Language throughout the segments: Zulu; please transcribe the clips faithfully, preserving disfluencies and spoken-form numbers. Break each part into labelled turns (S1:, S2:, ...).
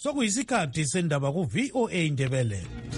S1: sokuyisikhathi sendaba ku-V O A Ndebele.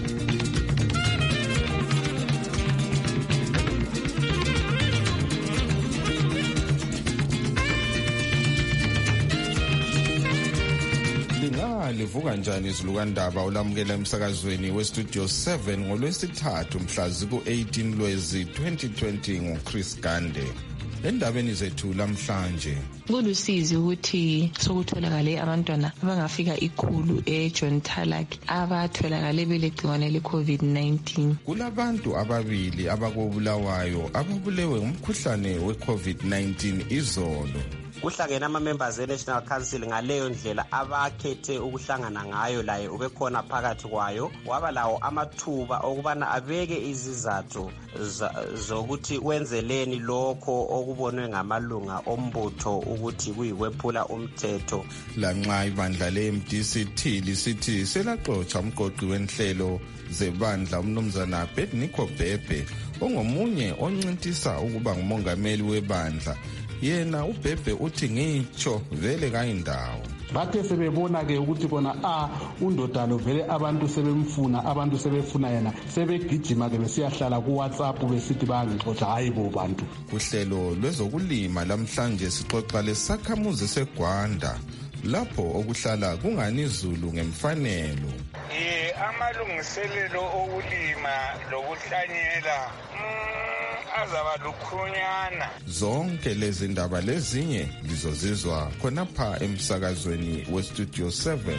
S2: Livuka njani izilukandaba ulamukela emsakazweni westudio seven ngolwesithathu mhla ziku-eighteen Lwezi twenty twenty nguChris Gande. Endabeni zethu lamhlanje
S3: kulusizi ukuthi sokutholakale abantwana abangafika ikhulu eJohn Tarlac abatholakale belegciwane le-COVID nineteen.
S2: Kulabantu ababili abakobulawayo ababulewe ngumkhuhlane we-COVID nineteen izolo.
S4: Kuhlangene ama-members e-National Council ngaleyo ndlela abakhethe ukuhlangana ngayo, laye ubekhona phakathi kwayo. Waba lawo amathuba okubana abeke izizathu zokuthi wenzeleni lokho okubonwe ngamalunga ombutho ukuthi kuyikwephula umthetho.
S2: Lanxa ibandla le-M D C T lisithi selaxotsha umqoqi wenhlelo zebandla umnumzana Abednego Bhebhe ongomunye oncintisa ukuba ngumongameli webandla. Yena uBhebhe uthi ngitsho vele kayindawo.
S5: Bathe sebebona-ke ukuthi bona a undoda lo vele abantu sebemfuna, abantu sebefuna yena, sebegijima-ke besiyahlala kuWhatsApp besithi bayangixotsha hayi bo bantu.
S2: Kuhlelo lwezokulima lamhlanje sixoxa lesakhamuzi seGwanda lapho okuhlala kungani izulu ngemfanelo.
S6: Eh amalungiselelo okulima lokuhlanyela azaba lukhunyana.
S2: Zonke lezi ndaba lezinye lizozizwa khonapha emsakazweni westudio seven.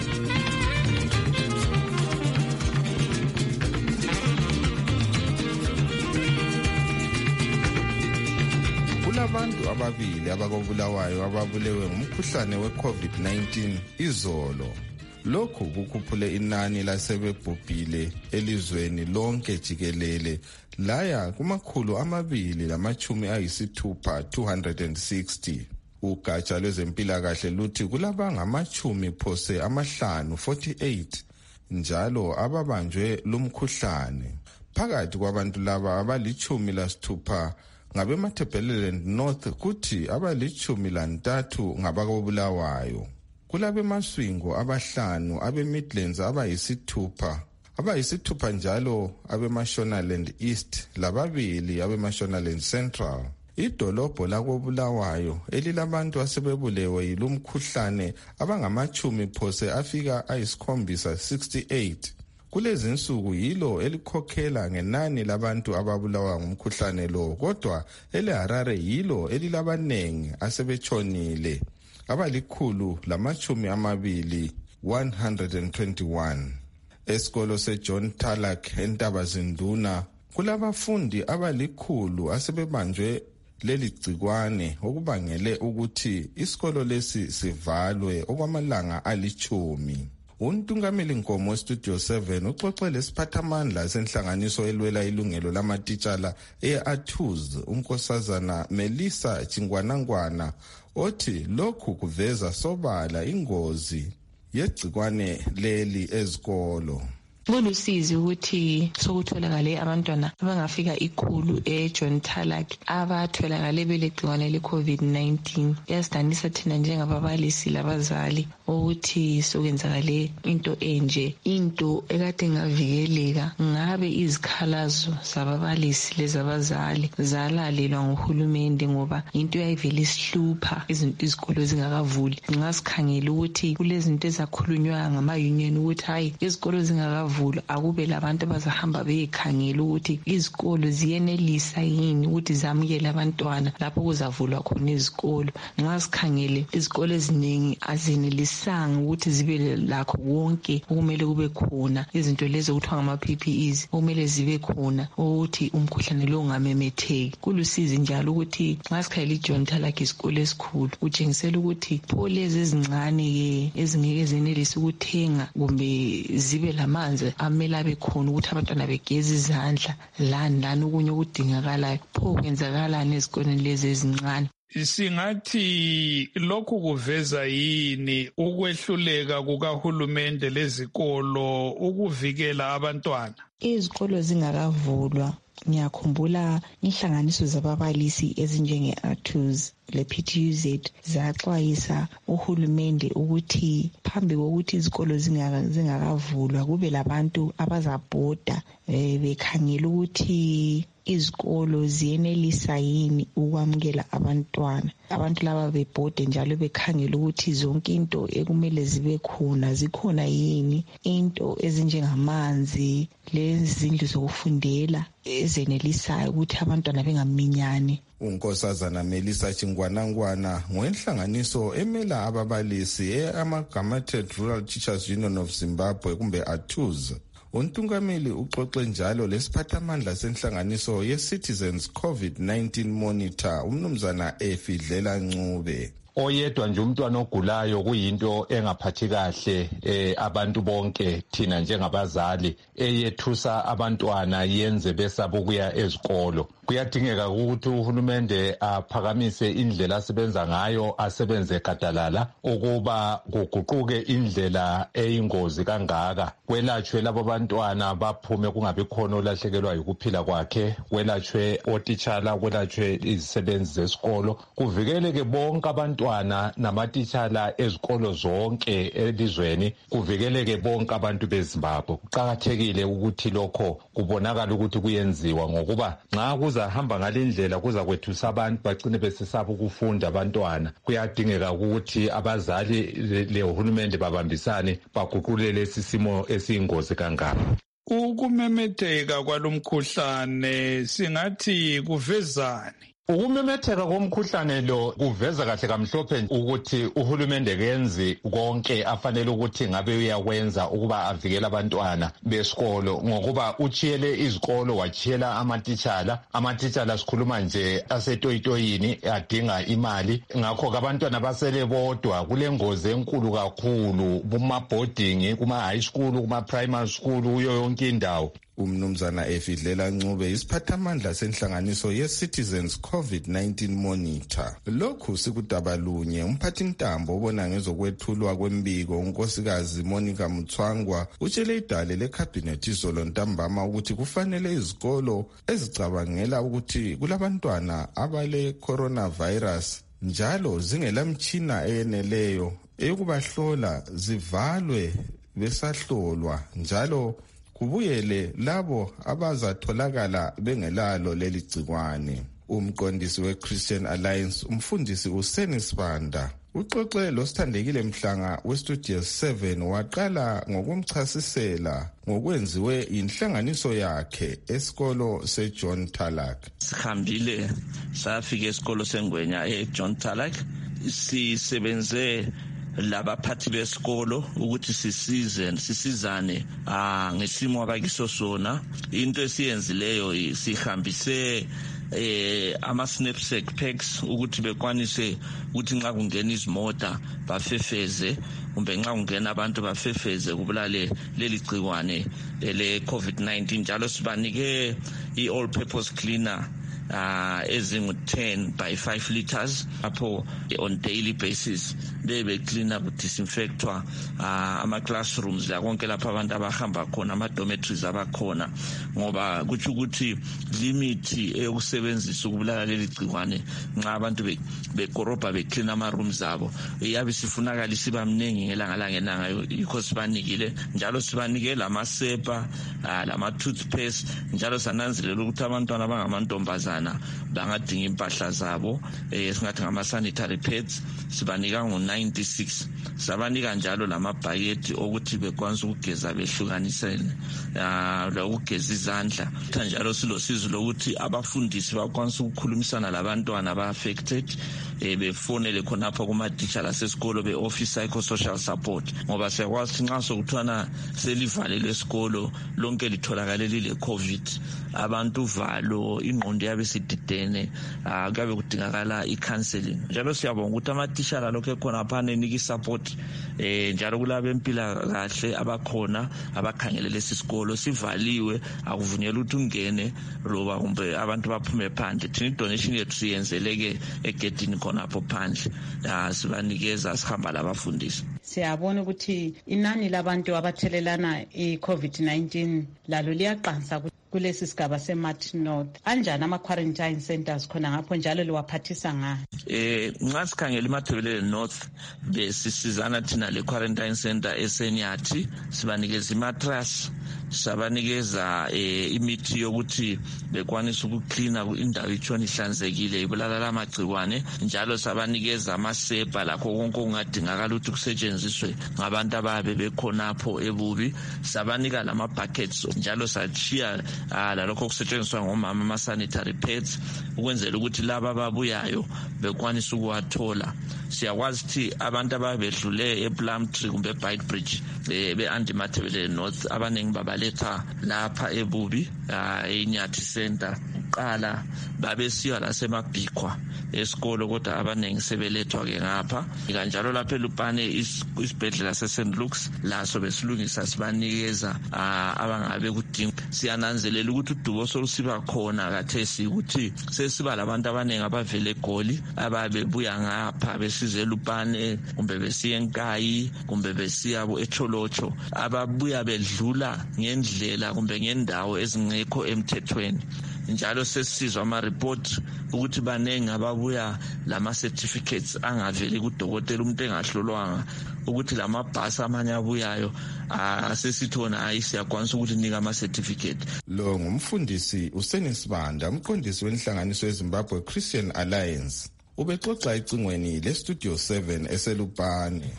S2: Kulabantu ababili abakobulawayo ababulewe ngumkhuhlane we-COVID nineteen izolo. Lokhu kukhuphule inani lasebebhubhile elizweni lonke jikelele laya kumakhulu amabili lamachumi ayisithupha two hundred sixty. Ugatsha lwezempilakahle luthi kulabangamachumi phose amahlanu forty-eight njalo ababanjwe lumkhuhlane. Phakathi kwabantu laba abalichumi lasithupha ngabemathebeleland North kuthi abalichumi lantathu ngabakobulawayo. Kulabe maswingo abahlanu abe Midlands abayisithupha abayisithupha njalo abe Mashonaland East lababili abe Mashonaland Central. Idolobho lakobulawayo elilabantu asebebulewe yilumkhuhlane abangamachumi phose afika ayisikhombisa sixty-eight. Kulezi insuku yilo elikhokhela ngenani labantu ababulawa ngumkhuhlane lo, kodwa eleHarare yilo elilabanengi asebechonile abalikhulu lamachumi amabili one hundred twenty-one. Esikolo seJohn Tarlac eNtabazinduna kulabafundi abalikhulu asebebanjwe leli gcikwane okubangele ukuthi isikolo lesi sivalwe okwamalanga alichumi. Untungameli Nkomo Studio seven uxoxe lesiphathamandla senhlanganiso elwela ilungelo lamatitshala e-Athuz unkosazana Melissa Chingwanangwana othi lokhu kuveza sobala ingozi yegcikwane leli ezikolo.
S3: Kulusizi ukuthi sokutholakale abantwana abangafika ikhulu eJohn Tarlac abatholakale belegciwane le-COVID nineteen. Yasidanisa thina njengababalisi labazali ukuthi sokwenzakale into enje, into ekade ngavikeleka. Ngabe izikhalazo zababalisi lezabazali zalalelwa nguhulumende ngoba into yayivele isihlupha izinto izikolo zingakavuli. Ngasikhangela ukuthi kulezinto ezakhulunywa ngama-union ukuthi hayi izikolo zingakavuli akube labantu abazahamba beyikhangela ukuthi izikolo ziyenelisa yini ukuthi zamukele abantwana lapho kuzavulwa khona izikolo. Ngasikhangele izikolo eziningi azenelisanga ukuthi zibe lakho konke okumele kube khona, izinto lezo okuthiwa ngama-P P Es okumele zibe khona ukuthi umkhuhlane lo ungamemetheki. Kulusizi njalo ukuthi ngasikhangela iJohn Tarlac isikolo esikhulu kutshengisela ukuthi pho lezi ezincane-ke ezingeke zenelisa ukuthenga kumbe zibe lamanzi amela bekhona ukuthi abantwana begeze izandla lani lani okunye okudingakalayo, pho kwenzakalani ezikoleni lezi ezincane.
S6: Singathi lokhu kuveza yini ukwehluleka kukahulumende lezikolo ukuvikela abantwana?
S3: Izikolo zingakavulwa ngiyakhumbula inhlanganiso zababalisi ezinjenge-Athuz le P T U Z zaxwayisa uhulumende ukuthi phambi kokuthi izikolo zingakavulwa kube labantu abazabhoda eh, bekhangela ukuthi izikolo ziyenelisa yini ukwamukela abantwana. Abantu laba bebhode njalo bekhangela ukuthi zonke into ekumele zibe khona zikhona yini, into ezinjengamanzi, lezindlu zokufundela ezenelisayo ukuthi abantwana bengaminyani.
S2: unkosazana Melissa Chingwanangwana ngwenhlanganiso emela ababalisi e-Amalgamated Rural Teachers Union of Zimbabwe kumbe A T U Z. Untungameli uxoxe njalo lesiphathamandla senhlanganiso ye-Citizens COVID nineteen Monitor umnumzana Efidlela Ncube.
S7: Oyedwa nje umntwana ogulayo kuyinto engaphathi kahle eh, abantu bonke thina njengabazali eyethusa abantwana yenze besaba ukuya ezikolo. Kuyadingeka ukuthi uhulumende aphakamise indlela asebenza ngayo, asebenze gadalala ukuba kuguquke indlela eyingozi kangaka. Kwelatshwe labo bantwana baphume kungabi khona olahlekelwa ukuphila kwakhe, kwelatshwe otitshala, kwelatshwe izisebenzi zesikolo, kuvikeleke bonke abantwana namatitshala ezikolo zonke elizweni, kuvikeleke bonke abantu beZimbabwe. Kuqakathekile ukuthi lokho kubonakala ukuthi kuyenziwa ngokuba nxa kuzahamba ngalindlela kuza kwethusa abantu bagcine besesaba ukufunda abantwana. Kuyadingeka ukuthi abazali lehulumende babambisane baguqule lesi simo esiyingozi kangaka.
S6: Ukumemetheka kwalomkhuhlane singathi kuvezani?
S7: Ukumemetheka komkhuhlane lo kuveza kahle kamhlophe ukuthi uhulumende kenzi konke afanele ukuthi ngabe uyakwenza ukuba avikele abantwana besikolo, ngokuba uchiyele izikolo wachiyela amatitshala. Amatitshala sikhuluma nje asetoyitoyini adinga imali, ngakho abantwana basele bodwa. Kulengozi enkulu kakhulu kuma boarding, kuma high school, kuma primary school, kuyo yonke indawo.
S2: Umnumzana Efidlela Ncube isiphathamandla senhlanganiso ye-Citizens COVID nineteen Monitor. Lokhu sikudabalunye umphathintambo obona ngezokwethulwa kwembiko unkosikazi Monica Mutswangwa utshele idale lekhabhinethi izolo ntambama ukuthi kufanele izikolo ezicabangela ukuthi kulabantwana abale coronavirus njalo zingelamtshina eyeneleyo eyokubahlola zivalwe besahlolwa, njalo kubuyele labo abazatholakala bengelalo leli gcikwane. Umqondisi we-Christian Alliance umfundisi uSenis Banda uxoxe losithandekile Mhlanga weStudio seven waqala ngokumchasisela ngokwenziwe inhlanganiso yakhe esikolo seJohn Talak.
S8: Sihambile safika esikolo seNgwenya eJohn Talak, sisebenze labaphathi besikolo ukuthi sisize sisizane ah ngesimo abakiso sona. Into esiyenzileyo sihambise eh ama knapsack packs ukuthi bekwanise ukuthi nxa kungena izimota bafefeze, kumbe nxa kungena abantu bafefeze kubulale leli gcikwane le COVID nineteen. Njalo sibanike i all purpose cleaner uh ezingu ten by five liters apho on daily basis bebe clean up, disinfectwa uh, ama classrooms la konke lapha abantu abahamba khona, ama dormitories abakhona, ngoba kuthi ukuthi limit eyokusebenzisa ukubulala leli gcikwane nxa abantu bekorobha be clean ama rooms abo iyabe sifunakala siba mningi ngelanga langenanga, yikho sibanikile. Njalo sibanike lamasepa uh, lama toothpaste, njalo sananzelela ukuthi abantwana abangamantombazana bangadinga impahla zabo eh singathi ngama sanitary pads sibanika ngo ninety-six. Sabanika njalo lamabhaketi okuthi bekwanisa ukugeza behlukanisene ah lokugeza izandla. Njalo silosizo lokuthi abafundisi bakwanisa ukukhulumisana labantwana aba affected eh befonele khonapho kuma teacher lasesikolo be office psychosocial support, ngoba siyakwazi nxa sokuthwana selivale lesikolo lonke litholakale lile COVID, abantu valo ingqondo yabe sididene, akabe kudingakala i-counseling. Njalo siyabonga ukuthi amatitsha lokho ekhona phana eniki support eh njalo kulabe empila kahle abakhona abakhangele lesi sikolo sivaliwe, akuvunyelwa ukuthi ungene loba kumbe abantu baphume phandle. Thina donation yethu siyenzeleke egedini khona apho phandle, sibanikeza sihamba labafundisi.
S9: Siyabona ukuthi inani labantu abathelelana i-COVID nineteen lalo liyaqansa. kulesi sigaba seMartin North. Anjani ama-quarantine centers khona ngapho njalo liwaphathisa ngani?
S8: Eh nxa sikhangela iMatabele North besisizana thina le-quarantine center esenyathi, sibanikeza imatras, sabanikeza eh, imithi yokuthi bekwanisa ukucleana indawo itshona ihlanzekile ibulala lamagciwane, njalo sabanikeza amasepa lakho konke okungadingakala ukuthi kusetshenziswe ngabantu ababe bekhonapho ebubi, sabanika lama-buckets, njalo sachiya uh, lalokho kusetshenziswa ngomama ama-sanitary pads ukwenzela ukuthi laba ababuyayo bekwanisa ukuwathola. Siyakwazi ukuthi abantu ababedlule ePlumtree kumbe eBeitbridge be-Antimatabele North abaningi babaletha lapha ebubi uh, eNyathi Center qala babesiya laseMabhikwa esikolo, kodwa abaningi sebelethwa ke ngapha. Kanjalo lapha eLupane isibhedlela seSaint Luke's laso besilungisa sibanikeza uh, abangabe kudinga. Siyananzelela ukuthi udubo solusiba khona kathesi ukuthi sesiba labantu abaningi abavele eGoli ababebuya ngapha besize eLupane kumbe besiya eNkayi kumbe besiya eCholocho, ababuya bedlula ngendlela kumbe ngendawo ezingekho emthethweni. Njalo sesizwa ama-report ukuthi banengi ababuya lama-certificates angaveli kudokotela umuntu engahlolwanga, ukuthi lamabhasi amanye abuyayo asesithona hayi siyakwanisa ukuthi nika ama-certificate.
S2: Lo ngumfundisi uSenisibanda, umqondisi wenhlanganiso yeZimbabwe Christian Alliance, ubexoxa ecingweni leStudio seven eselupane.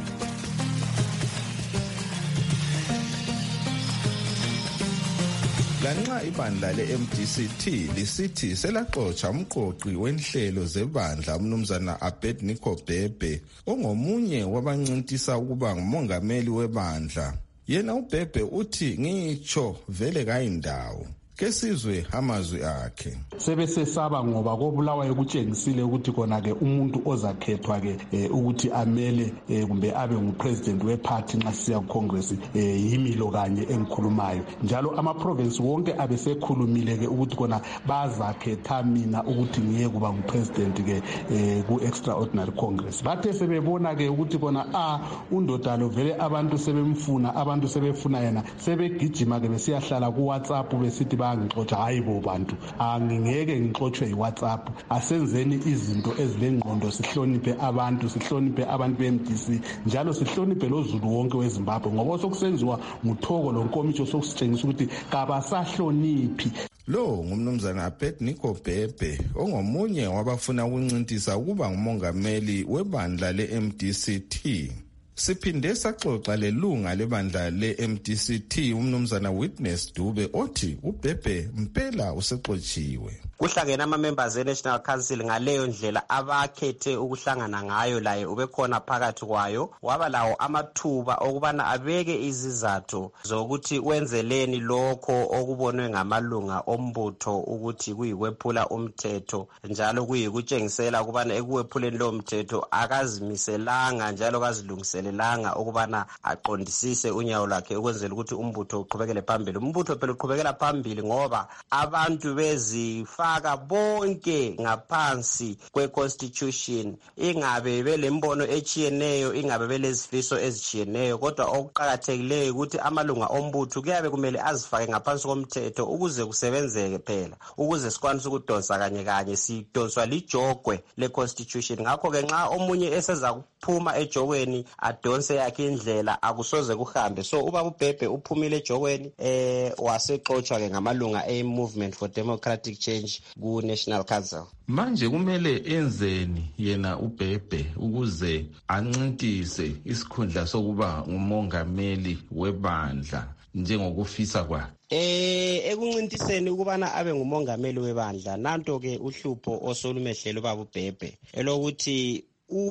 S2: Lanxa ibandla le-M D C T lisithi selaxotsha umqoqi wenhlelo zebandla umnumzana Abednego Bhebhe ongomunye wabancintisa ukuba ngumongameli webandla, yena uBhebhe uthi ngitsho vele kayindawo. Kesizwe amazwi akhe.
S5: Sebesesaba ngoba kobulawayo kutshengisile ukuthi kona ke umuntu ozakhethwa ke eh, ukuthi amele eh, kumbe abe ngupresident weparty nxa siya kucongress eh, yimilo kanye engikhulumayo. Njalo ama province wonke abesekhulumile ke ukuthi kona bazakhetha mina ukuthi ngiye kuba ngupresident ke eh, ku extraordinary congress. Bathe sebebona ke ukuthi kona a undoda lo vele abantu sebemfuna, abantu sebefuna yena, sebegijima ke besiyahlala ku WhatsApp besithi ngixoxa hayi bo bantu angingeke ngixoxwe yiWhatsApp, asenzeni izinto ezilengqondo, sihloniphe abantu, sihloniphe abantu be-M D C, njalo sihloniphe loZulu wonke weZimbabwe ngoba sokusenziwa nguthoko lonkomiso sokusitshengisa ukuthi kabasahloniphi.
S2: Lo ngumnumzana Abednego Bhebhe ongomunye wabafuna ukuncintisa ukuba ngumongameli webandla le-M D C T. Siphinde saxoxa lelunga lebandla le-M D C T umnumzana Witness Dube othi uBhebhe mpela usexotshiwe.
S4: Kuhlangene ama-members e-National Council ngaleyo ndlela abakhethe ukuhlangana ngayo, laye ubekhona phakathi kwayo, waba lawo amathuba okubana abeke izizathu zokuthi wenzeleni lokho okubonwe ngamalunga ombutho ukuthi kuyikwephula umthetho, njalo kuyikutshengisela ukubana ekuwephuleni lo mthetho akazimiselanga njalo kazilungiselelanga ukubana aqondisise unyawo lwakhe ukwenzela ukuthi umbutho uqhubekele phambili. Umbutho phela uqhubekela phambili ngoba abantu bezifa aka bonke ngaphansi kwe-constitution, ingabe belembono echiyeneyo, ingabe belezifiso ezichiyeneyo, kodwa okuqakathekileyo ukuthi amalunga ombutho kuyabe kumele azifake ngaphansi komthetho ukuze kusebenzeke phela, ukuze sikwanise ukudonsa kanye kanye sidonswa lijogwe le-constitution. Ngakho-ke nxa omunye eseza kuphuma ejokweni adonse yakhe indlela akusoze kuhambe. So ubaba uBhebhe uphumile ejokweni eh wasexotsha ke ngamalunga e-Movement for Democratic Change ku-National Council.
S2: Manje kumele enzeni yena uBhebhe ukuze ancintise isikhundla sokuba ngumongameli webandla njengokufisa kwakhe?
S4: Eh ekuncintiseni ukubana abe ngumongameli webandla, nanto ke uhlupho osolumehlelo baba uBhebhe elokuthi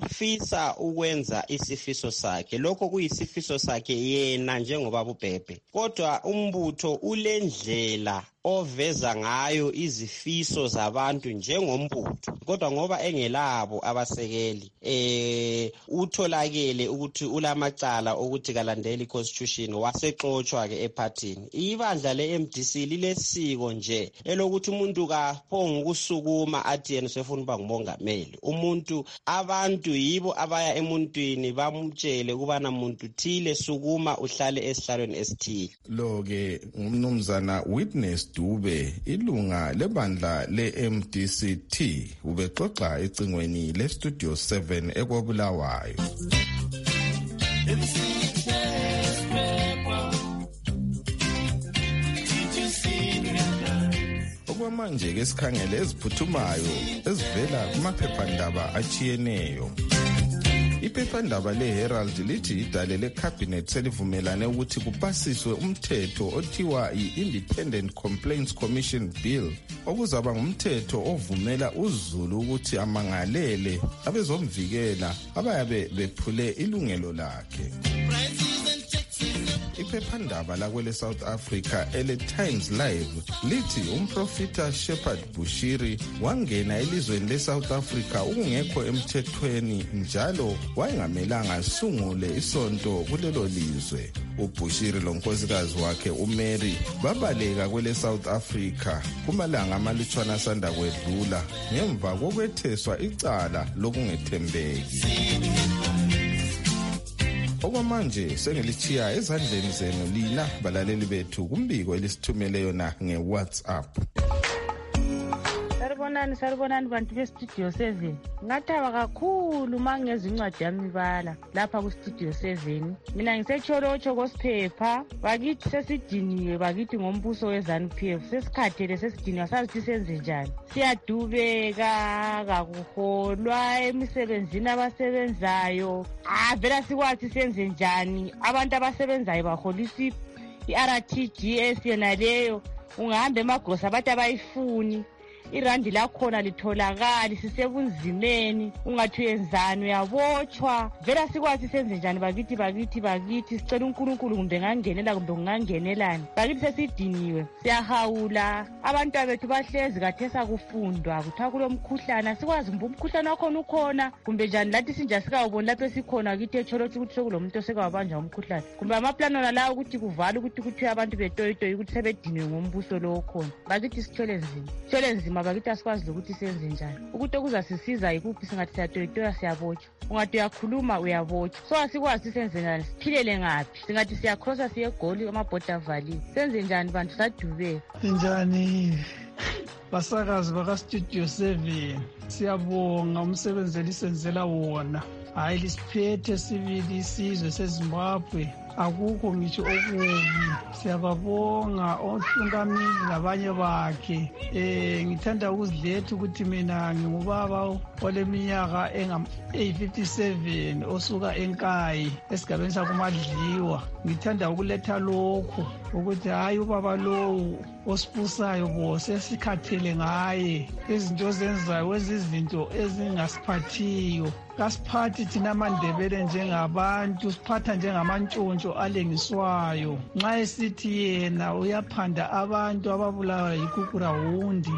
S4: ufisa ukwenza isifiso sakhe. Lokho kuyisifiso sakhe yena njengoba uBhebhe, kodwa umbutho ulendlela oveza ngayo izifiso zabantu njengombutho, kodwa ngoba engelabo abasekeli eh utholakele ukuthi ulamacala ukuthi kalandeli constitution wasexoxwa ke ephathini. Ibandla le-M D C lilesiko nje elokuthi umuntu kaphonga ukusukuma athi yena sefuna ukuba ngumongameli. Umuntu abantu yibo abaya emuntwini bamtshele ukubana muntu thile sukuma uhlale esihlalweni esithile.
S2: Lo ke ngumnumzana Witness Dube, ilunga lebandla le-M D C T, ubexoxa ecingweni le-Studio seven ekwabulawayo. Okwamanje ke sikhangele eziphuthumayo ezivela kumaphephandaba achiyeneyo. Iphephandaba le-Herald lithi idale le-Cabinet selivumelane ukuthi kupasiswe umthetho othiwa i-Independent Complaints Commission Bill, okuzaba ngumthetho ovumela uZulu ukuthi amangalele abezomvikela abayabe bephule ilungelo lakhe. Iphephandaba lakwele South Africa ele-Times Live lithi umprofita Shepherd Bushiri wangena elizweni le-South Africa ungekho emthethweni njalo wayengamelanga asungule isonto kulelo lizwe. UBushiri lonkosikazi wakhe uMary babaleka kwele South Africa kumalanga amalutshwana asanda kwedlula ngemva kokwetheswa icala lokungethembeki. Okwamanje sengilichiya ezandleni zenu lina balaleli bethu kumbiko elisithumele yona nge-WhatsApp.
S10: Saribonani saribonani bantu be-Studio seven. Ngathaba kakhulu mangeza incwadi yami ibala lapha ku-Studio seven. Mina ngisecholotsho kosiphepha, bakithi sesidiniwe, bakithi ngombuso we-ZANU P F. Sesikhathele sesidiniwe, sazithi senze njani. Siyadubeka kakuholwa emisebenzini abasebenzayo. Ah, vela sikwathi senze njani. Abantu abasebenzayo baholisa i-R T G S yena leyo. Ungahamba emagrosa abantu abayifuni. Irandi lakhona litholakali, sisebunzimeni, ungathi uyenzani uyabotshwa. Vela sikwathi senze njani bakithi bakithi bakithi, sicela uNkulunkulu kumbe ngangenela kumbe ungangenelani. Bakithi sesidiniwe, siyahawula. Abantu bethu bahlezi kathesa kufundwa kuthiwa kulomkhuhlane, sikwazi kumbe umkhuhlane wakhona ukhona kumbe njani, lathi sinja sikawuboni lapho esikhona kithi echolotsho ukuthi sekulomuntu osekawabanja umkhuhlane. Kumbe amaplano lawo ukuthi kuvala ukuthi kuthiwe abantu betoyitoyi ukuthi sebediniwe ngombuso lo okhona. Bakithi sithole nzima, sithole nzima bakithi asikwazi ukuthi senze njani. Ukuthi okuzasisiza yikuphi, singathi siyatoyitoya siyabotshwa, ungathi uyakhuluma uyabotshwa. So asikwazi senze njani, siphilele ngaphi, singathi siyakrosa siye eGoli amabhoda avaliwe. Senze njani bantu, sadubeka
S11: njani basakazi baka-Studio seven. Siyabonga umsebenzi elisenzela wona, hayi lisiphethe sibili isizwe seZimbabwe, akukho ngitsho okubi. Siyababonga ohlungameli nabanye bakhe. Eh ngithanda ukuzidletha ukuthi mina ngingubaba oleminyaka eyi-fifty-seven osuka eNkayi esigabeni sakuMadliwa. Ngithanda ukuletha lokho ukuthi hayi ubaba lowu osibusayo bo sesikhathele ngaye izinto zenzayo, izinto ezingasiphathiyo. Kasiphathi thina amaNdebele njengabantu, siphatha njengamantshontsho alengiswayo. Nxa esithi yena uyaphanda abantu ababulawa yikukurawundi,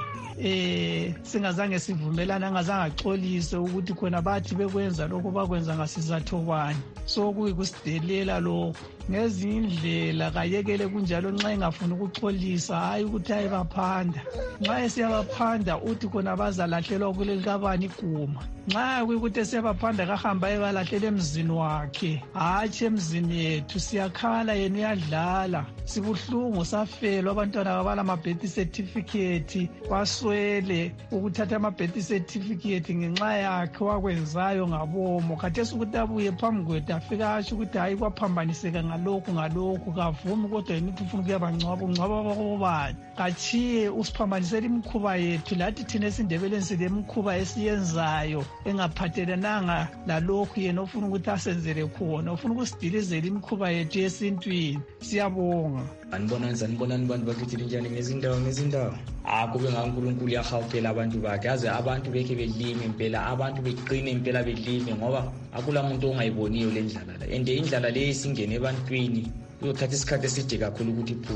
S11: eh singazange sivumelana, angazange axolise ukuthi khona bathi bekwenza lokho bakwenza ngasizatho bani. So kuyikusidelela lokho ngezinye indlela, kayekele kunjalo. Nxa engafuni ukuxolisa, hayi ukuthi ayibaphanda. Nxa esiyabaphanda uthi khona bazalahlelwa kuleli kabani iguma. Nxa kuyikuthi esiyabaphanda kahamba ebalahlela emzini wakhe, hatshi emzini yethu. Siyakhala yena uyadlala, sibuhlungu, safelwa abantwana babala ama-birth certificate, baswele ukuthatha ama-birth certificate ngenxa yakhe wakwenzayo ngabomo. Khathesi ukuthi abuye phambi kwethu afika asho ukuthi hayi kwaphambaniseka ngalokhu ngalokhu, kavumi kodwa yena uthi ufuna ukuyabangcwaba. Ungcwaba bakobani? Kachiye usiphambanisela imikhuba yethu, lathi thina esindebeleni silemikhuba esiyenzayo engaphathelenanga lalokhu yena ofuna ukuthi asenzele khona, ofuna ukusidilizela imikhuba yethu yesintwini. Siyabonga.
S12: Anibonani sanibonani bantu bakithi linjani ngezindawo ngezindawo. Ah kube ngaNkulunkulu yahawukela abantu bakhe, aze abantu bekhe belime impela, abantu beqine impela belime, ngoba akula muntu ongayiboniyo le ndlala la. Ende indlala le isingene ebantwini uyothatha isikhathi eside kakhulu ukuthi iphume.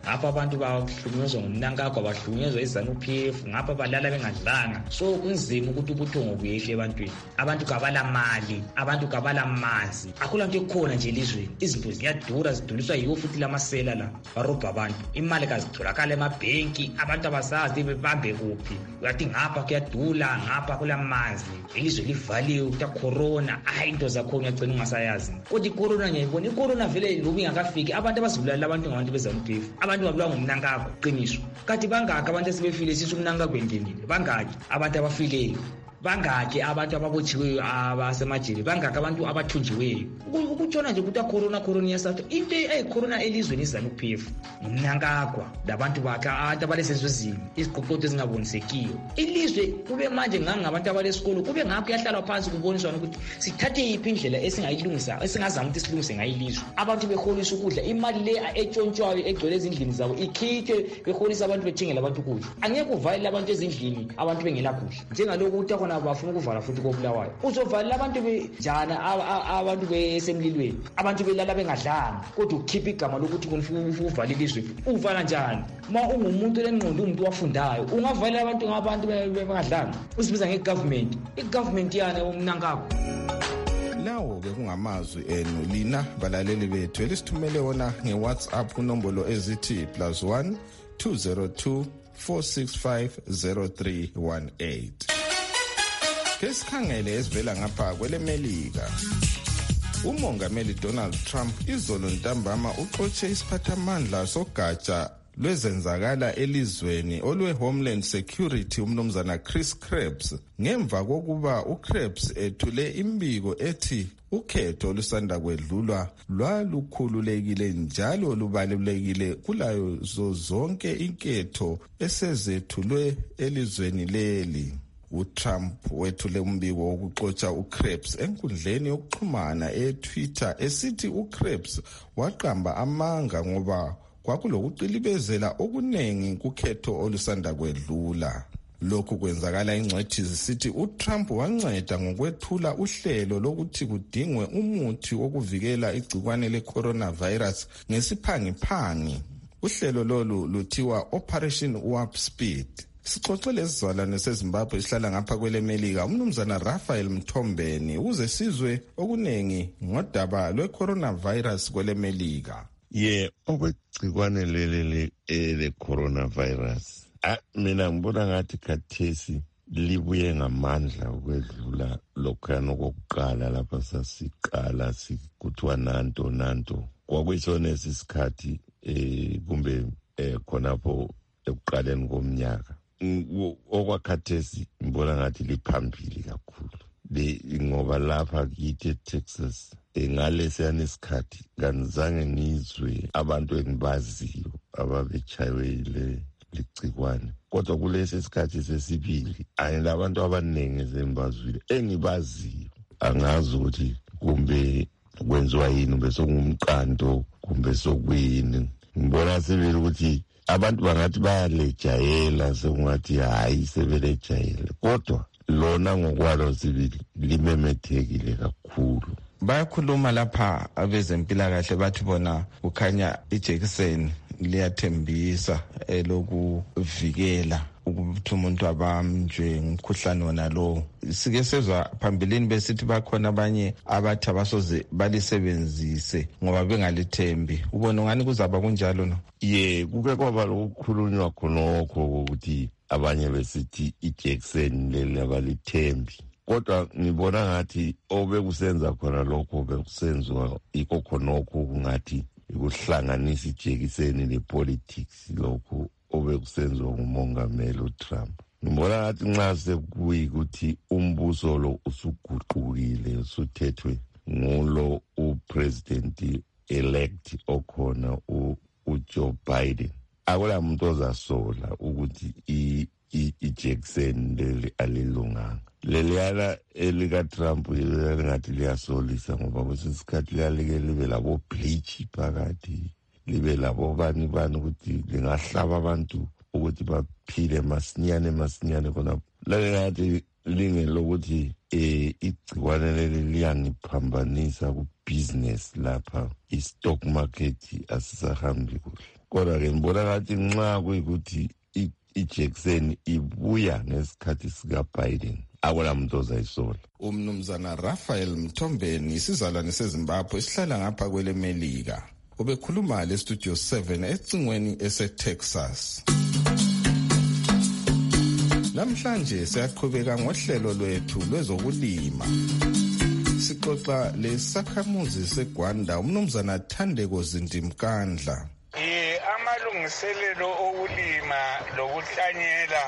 S12: ngapha abantu bahlukunyezwa ngumnankagwa, bahlukunyezwa iZANU-P F, ngapha balala bengadlanga. So kunzima ukuthi ubuthongo buyehle ebantwini. Abantu kabala mali, abantu kabala manzi, akula nto ekhona nje elizweni. Izinto ziyadura, ziduliswa yiwo futhi lamasela la barobha abantu. Imali kazitholakala emabhenki, abantu abasazi bebambe kuphi. Uyathi ngapha kuyadula, ngapha kula manzi, ilizwe livaliwe kuta corona. Hayi into zakhona uyagcina ungasayazi. Kodwa icorona ngiyibona, icorona vele lobu ingakafiki abantu abazibulala abantu ngabantu beZANU-P F. Abantu babulawa ngumnankagwa qiniso. Kanti bangaki abantu esebefile sithi umnankagwa engenile? Bangaki abantu abafileyo? Bangaki abantu ababotshiweyo abasemajele? Bangaki abantu abathunjiweyo? Ukutshona nje ukuthi corona corona yasathi into eyicorona elizweni iZANU-P F ngumnankagwa labantu bakhe abantu abalesezozini iziqoqodo ezingabonisekiyo. Ilizwe kube manje ngangabantu abalesikolo kube ngakho yahlalwa phansi kuboniswa ukuthi sithathe yiphi indlela esingayilungisa esingazama ukuthi silungise ngayilizwe. Abantu beholisa ukudla, imali le etshontshwayo egcwele ezindlini zabo ikhithe beholisa abantu bethengela abantu ukudla. Angeke uvalele abantu ezindlini abantu bengela kudla. Njengalokho ukuthi khona bafuna ukuvala futhi koBulawayo. Uzovalela abantu bejana abantu besemlilweni, abantu belala bengadlanga, kodwa ukhipha igama lokuthi kunifuna uvala ilizwe. Uvala njani? Ma ungumuntu lengqondo umuntu wafundayo, ungavalela abantu ngabantu bengadlanga. Usibiza ngegovernment. Igovernment yana umnankakho.
S2: Lawo bekungamazwi enu lina balaleli bethu elisithumele wona ngeWhatsApp kunombolo ezithi plus one two zero two four six five zero three one eight. Kesikhangele esivela ngapha kwelemelika. Umongameli Donald Trump izolo ntambama uxotshe isiphathamandla sogatsha lwezenzakala elizweni olwe Homeland Security umnumzana Chris Krebs ngemva kokuba uKrebs ethule imbiko ethi ukhetho lusanda kwedlulwa lwalukhululekile njalo lubalulekile kulayo zonke inketho esezethulwe elizweni leli. uTrump wethule umbiko wokuxotsha uKrebs enkundleni yokuxhumana eTwitter esithi uKrebs waqamba amanga ngoba kwakulokuqilibezela okunengi kukhetho olusanda kwedlula. Lokhu kwenzakala ingcwethi zisithi uTrump wanceda ngokwethula uhlelo lokuthi kudingwe umuthi wokuvikela igcikwane le-coronavirus ngesiphangiphangi. Uhlelo lolu luthiwa Operation Warp Speed. Sixoxele isizalwane seZimbabwe isihlala ngapha kwelemelika umnumzana Raphael Mthombeni uze sizwe okunengi ngodaba lwe-coronavirus kwelemelika.
S13: Ye okwegcikwane leli le-coronavirus mina ngibona ngathi khathesi libuye ngamandla ukwedlula lokhuyana okokuqala lapha sasiqala sikuthiwa nanto nanto kwakuyisona isikhathi eh kumbe khonapho ekuqaleni komnyaka. Okwakhathesi ngibona ngathi liphambili kakhulu le ngoba lapha kithi eTexas engalesiyana isikhathi kanizange ngizwe abantu engibaziyo ababechaywe ligcikwane, kodwa kulesi sikhathi sesibili ayinabantu abaningi ezembazwile engibaziyo. Angazi ukuthi kumbe kwenziwa yini bese kungumqando kumbe sokuyini. Ngibona sibili ukuthi abantu bangathi bayalejayela sekungathi hayi sebelejayele, kodwa lona ngokwalo sibili limemethekile kakhulu.
S2: Bayakhuluma lapha abezempilakahle bathi bona kukhanya ijekiseni liyathembisa elokuvikela ukuthi umuntu abamjwe ngumkhuhlane wona lo. Sike sezwa phambilini besithi bakhona abanye abathi abasoze balisebenzise ngoba bengalithembi. Ubona ngani kuzaba kunjalo no?
S13: Ye kuke kwaba lokukhulunywa khonokho ukuthi abanye besithi ijekiseni leli abalithembi, kodwa ngibona ngathi obekusenza khona lokho bekusenzwa iko khonokho kungathi ukuhlanganisa ijekiseni lepolitics lokho obekusenziwa ngumongameli uTrump. Ngibona ngathi nxa sekuyikuthi umbuso lo usuguqukile usuthethwe ngulo upresident elect okhona uJoe Biden, akula muntu ozasola ukuthi ijekiseni leli alilunganga. Leliyana elikaTrump lingathi liyasolisa ngoba kwesikhathi liyalike libe labo bleach phakathi, libe labo bani bani ukuthi lingahlaba abantu ukuthi baphile masinyane masinyane khona. Lengathi lingelokuthi eh igcikwane leli liyangiphambanisa ku business lapha, i stock market asisahambi kuhle. kodwa-ke ngibona ngathi nxa kuyikuthi ijekiseni ibuya ngesikhathi sika-Biden akula muntu ozayisola.
S2: Umnumzana Raphael Mthombeni isizalwane seZimbabwe esihlala ngapha kwele Melika ubekhuluma le Studio seven ecingweni ese-Texas. Namhlanje siyaqhubeka ngohlelo lwethu lwezokulima. Sixoxa lesakhamuzi seGwanda umnumzana Thandeko Zindimkandla.
S14: Eh amalungiselelo okulima lokuhlanyela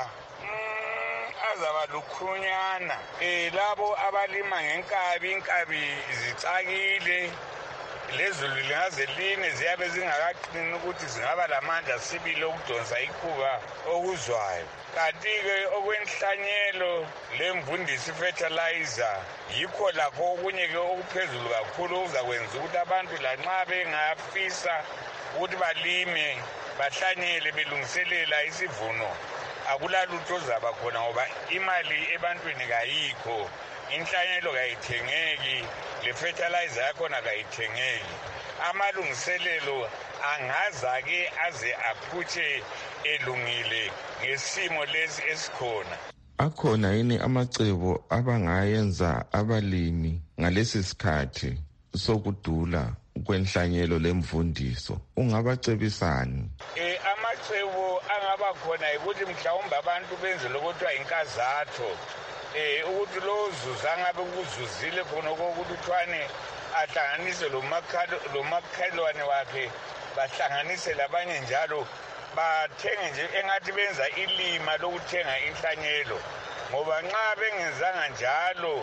S14: azaba lukhulunyana. Eh labo abalima ngenkabi inkabi zicakile lezulu lingaze line ziyabe zingakaqini ukuthi zingaba lamandla sibili okudonsa ikhuba okuzwayo. Kanti-ke okwenhlanyelo lemvundisi fertilizer yikho lakho okunye-ke okuphezulu kakhulu okuzakwenza ukuthi abantu lanxa bengafisa ukuthi balime bahlanyele belungiselela isivuno akulalutho ozaba khona ngoba imali ebantwini kayikho, inhlanyelo kayithengeki, le fertilizer yakhona kayithengeki. Amalungiselelo angaza-ke aze aphutshe elungile ngesimo lesi esikhona.
S2: Akhona yini amacebo abangayenza abalimi ngalesi sikhathi sokudula kwenhlanyelo lemvundiso? Ungabacebisani?
S14: Eh amacebo angaba khona ukuthi mhlawumbe abantu benze lokuthiwa inkazatho eh ukuthi lo zuza ngabe kuzuzile khona ukuthi uthwane ahlanganise lo makhalo lo makhalwane wakhe bahlanganise labanye njalo bathenge nje engathi benza ilima lokuthenga inhlanyelo ngoba nxa bengenzanga njalo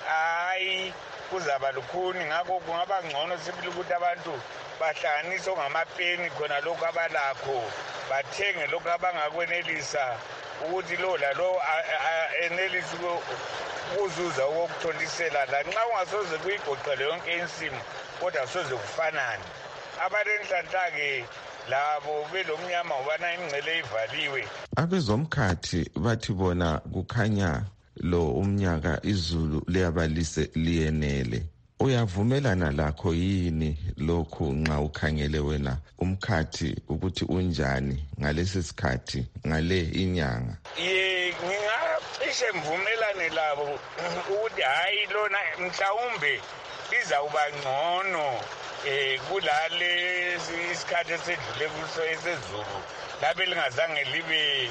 S14: hayi kuzaba lukhuni. Ngakho kungaba ngcono sibili ukuthi abantu bahlanganise ngamapeni khona lokho abalakho bathenge lokho abangakwenelisa ukuthi lo lalo enelisi ukuzuza ukutholisela lanxa ungasoze kuyigoqele yonke insimu kodwa soze kufanane. Abalenhlanhla-ke labo belomnyama ubana imngcele ivaliwe.
S2: Abezomkhathi bathi bona kukhanya lo umnyaka izulu liyabalise liyenele. Uyavumelana lakho yini lokhu nxa ukhangele wena umkhathi ukuthi unjani ngalesi sikhathi ngale inyanga?
S14: Ye ngingacishe mvumelane labo ukuthi hayi lona mhlawumbe izawuba ngcono eh kulale isikhathi esedlule kuso esezulu labe lingazange libe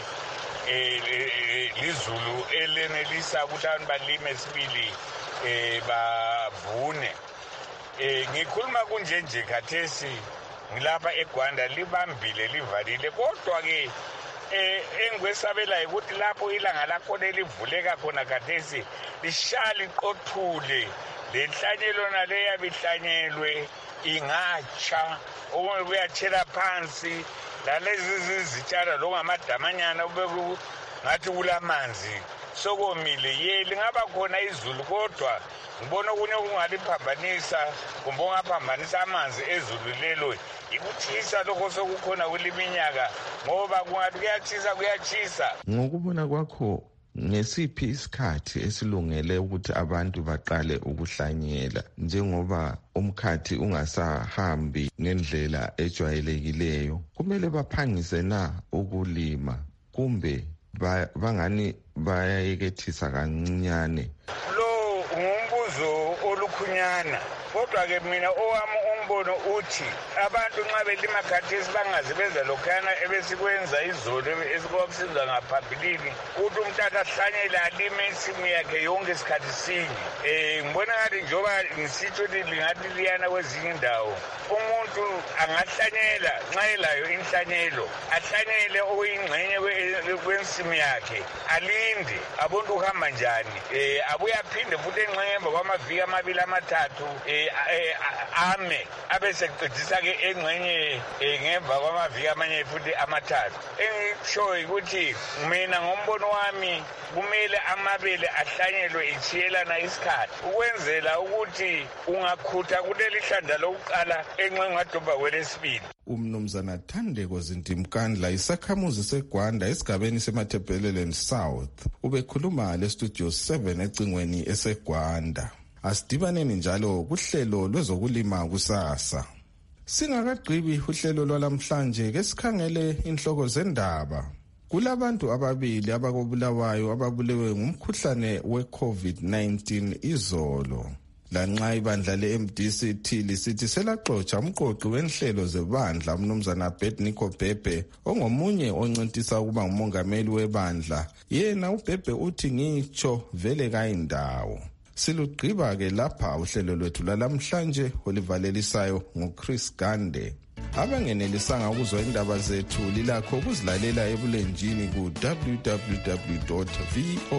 S14: eh lizulu elenelisa ukuthi abantu balime sibili eh bavune. Eh ngikhuluma kunje nje khathesi ngilapha eGwanda libambile livalile kodwa ke eh engwesabela ukuthi lapho ilanga lakho livuleka khona khathesi lishali qothule lenhlanyelo naleya bihlanyelwe ingatsha okunye kuyathela phansi lalezi izitshalo longamadamanyana ubeku ngathi kulamanzi sokomile ye lingaba khona izulu kodwa ngibona okunye okungaliphambanisa kumbe ongaphambanisa amanzi ezulu lelo ikuthisa lokho sokukhona kuliminyaka ngoba kungathi kuyachisa kuyachisa.
S2: Ngokubona kwakho ngesiphi isikhathi esilungele ukuthi abantu baqale ukuhlanyela njengoba umkhathi ungasahambi ngendlela ejwayelekileyo? Kumele baphangise na ukulima kumbe bangani bayayekethisa kancinyane?
S14: Lo ngumbuzo olukhunyana kodwa-ke mina owami umbono uthi abantu nxa belima khathesi bangaze benza lokhana ebesikwenza izolo esikokusenza ngaphambilini ukuthi umuntu ahlanyele alime insimu yakhe yonke isikhathi sinye. Um ngibona ngathi njengoba ngisitsho lingathi liyana kwezinye indawo umuntu angahlanyela nxa elayo inhlanyelo ahlanyele okuyingxenye kwensimu yakhe alinde abone ukuhamba njani um abuye aphinde futhi engxenye emva kwamaviki amabili amathathu um ame abeseqedisa-ke engxenye ngemva kwamaviki amanye futhi amathathu. Engishoyo ukuthi mina ngombono wami kumele amabele ahlanyelwe ichiyelana isikhathi ukwenzela ukuthi ungakhutha kuleli hlandla lokuqala engxenye ngadobha kwelesibili.
S2: Umnumzana Thandeko Zindimkandla isakhamuzi seGwanda esigabeni seMatabeleland South ubekhuluma le Studio seven ecingweni eseGwanda. Asidibaneni njalo kuhlelo lwezokulima kusasa. Singakagqibi uhlelo lwalamhlanje ke sikhangele inhloko zendaba. Kulabantu ababili abakobulawayo ababulewe ngumkhuhlane we-COVID nineteen izolo. Lanxa ibandla le-M D C T lisithi selaxotsha umqoqi wenhlelo zebandla umnumzana Bednico Bhebhe ongomunye oncintisa ukuba ngumongameli webandla, yena uBhebhe uthi ngitsho vele kayindawo. Silugqiba-ke lapha uhlelo lwethu lalamhlanje olivalelisayo nguChris Gande. Abangenelisanga ukuzwa indaba zethu lilakho ukuzilalela ebulenjini ku w w w dot v o